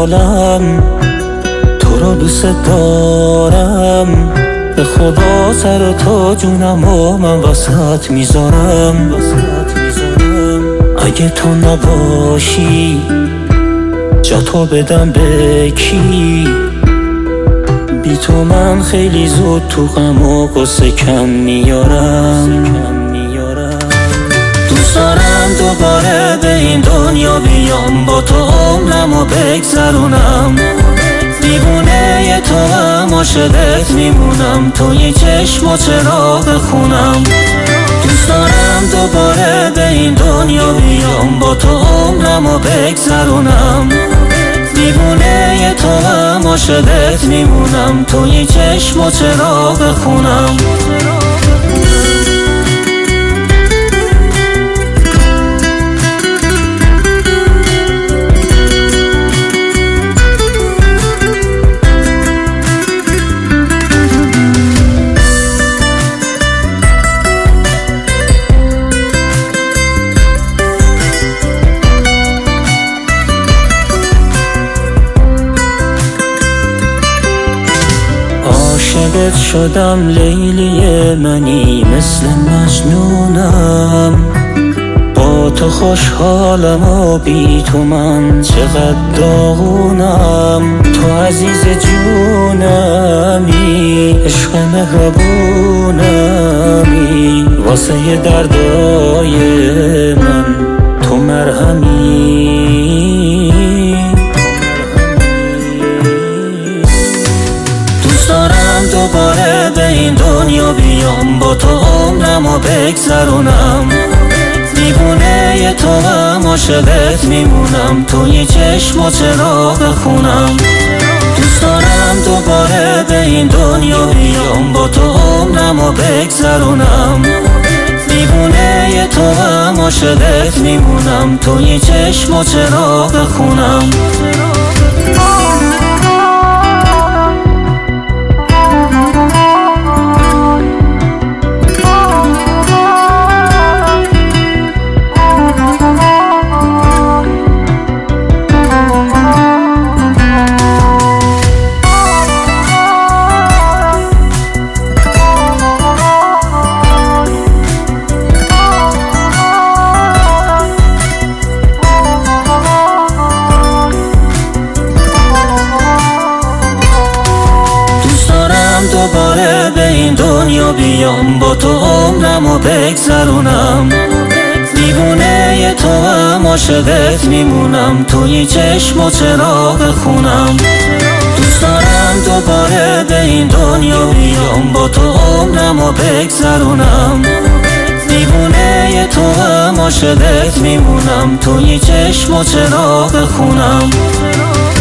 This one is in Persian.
عالم، تو رو دوست دارم. به خدا سر و تاجونم و من وسط میذارم. اگه تو نباشی جا تو بدم به کی؟ بی تو من خیلی زود تو غم و غصه کم میارم. دوست دارم دوباره به این دنیا بیام، با تو عمرمو بگذرونم. دیوونه تو هم عاشقت میمونم، توی چشم و چراغ خونم. دوست دارم دوباره به این دنیا بیام، با تو عمرمو بگذرونم. دیوونه تو هم عاشقت میمونم، توی چشم و چراغ خونم. عاشقت شدم لیلی منی، مثل مجنونم. با تو خوشحالم و بی تو من چقدر داغونم. تو عزیز جونمی، عشق مهربونمی، واسه دردای من تو مرهمی. دوباره به این دنیا بیام، با تو عمرمو بگذرونم. دیوونه تو هم عاشقت میمونم، توی چشم و چراغ خونم. دوست دارم دوباره به این دنیا بیام، با تو عمرمو بگذرونم. دیوونه تو هم عاشقت میمونم، توی چشم و چراغ خونم. دوباره به این دنیا بیام، با تو عمرمو بگذرونم. دیوونه تو هم عاشقت میمونم، توی چشم و چراغ خونم. دوست دارم دوباره به این دنیا بیام، با تو عمرمو بگذرونم. دیوونه تو هم عاشقت میمونم، توی چشم و چراغ خونم.